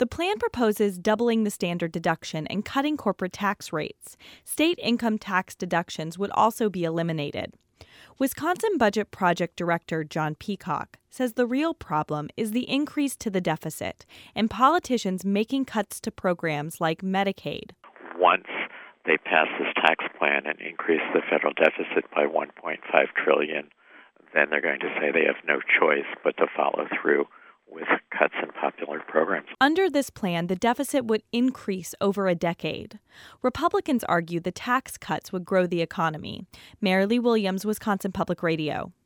The plan proposes doubling the standard deduction and cutting corporate tax rates. State income tax deductions would also be eliminated. Wisconsin Budget Project Director John Peacock says the real problem is the increase to the deficit and politicians making cuts to programs like Medicaid. Once they pass this tax plan and increase the federal deficit by $1.5 trillion, then they're going to say they have no choice but to follow through with cuts in popular programs. Under this plan, the deficit would increase over a decade. Republicans argue the tax cuts would grow the economy. Marilee Williams, Wisconsin Public Radio.